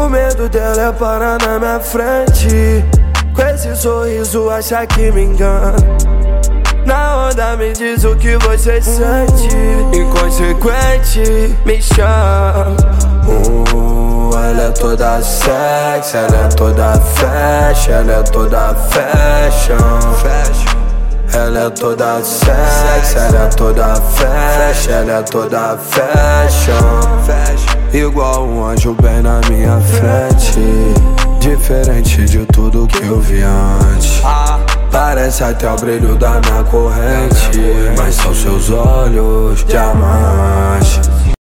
O medo dela é parar na minha frente. Com esse sorriso acha que me engana. Na onda me diz o que você sente. Inconsequente, me chama. Ela é toda sexy, ela é toda fashion, ela é toda fashion. Ela é toda sexy, ela é toda fashion, ela é toda fashion. Igual um anjo bem na minha frente, diferente de tudo que eu vi antes. Parece até o brilho da minha corrente, mas são seus olhos diamantes.